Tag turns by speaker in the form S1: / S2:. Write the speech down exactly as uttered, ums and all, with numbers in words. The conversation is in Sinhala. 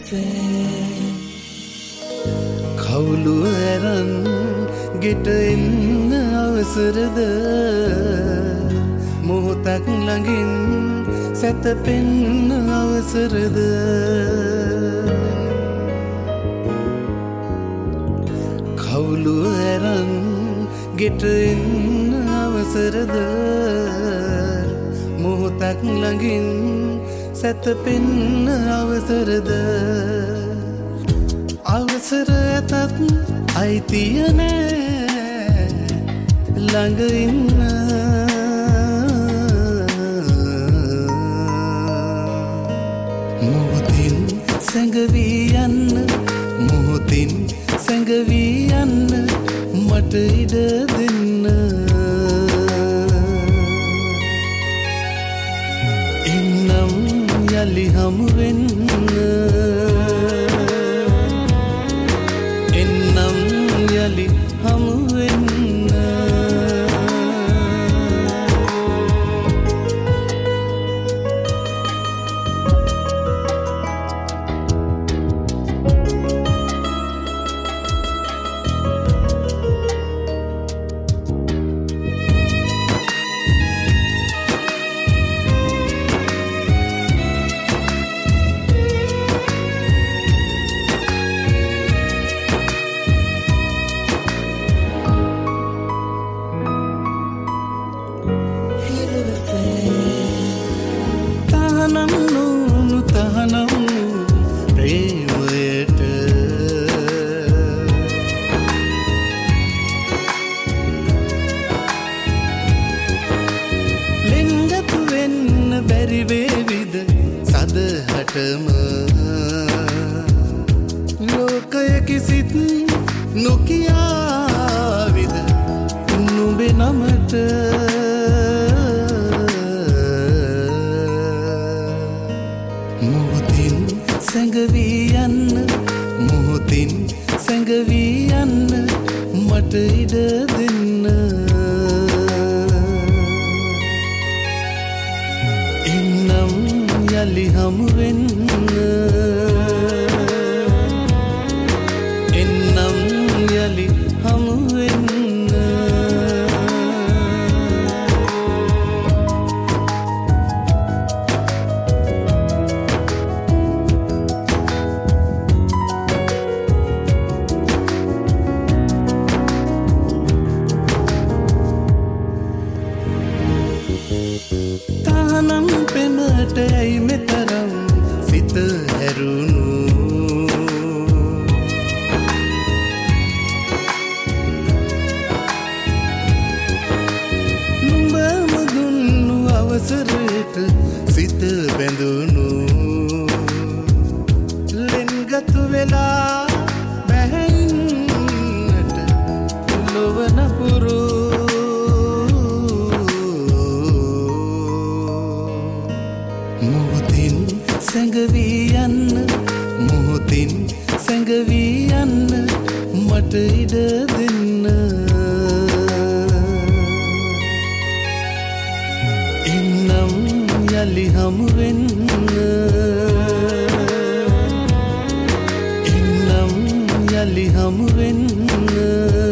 S1: කවුළු ඇරන් ගෙට එන්න අවසරද මොහොතක් ළඟින් සැතපෙන්න අවසරද කවුළු ඇරන් ගෙට එන්න අවසරද මොහොතක් ළඟින් සැතපෙන්න අවසරද අවසර ඇතත් අයිතිය නෑ ළඟ ඉන්න මොහොතින් සැඟවී යන්න මොහොතින් සැඟවී යන්න මට ඉඩ දෙන්න එන්නම් යලි හමු වෙන්න එන්නම් යලි හමු වෙන්න ලෝකය කිසිත් නොකියාවිද නුඹේ නමට මොහොතින් සැඟවී යන්න මොහොතින් සැඟවී යන්න මට ඉඩ දෙන්න එන්නම් යලි හමු වෙන්න එන්නම් යලි හමු වෙන්න තහනම් පෙමට ඇයි මෙතරම් සිත හැරුණු නුඹම දුන්නු අවසරයට සිත බැඳුණු ලෙන්ගතු වෙලා බැහැන්නට ලොවන පුරු මොහොතින් සැඟවී යන්න මොහොතින් සැඟවී යන්න මට ඉඩ දෙන්න එන්නම් යලි හමු වෙන්න එන්නම් යලි හමු වෙන්න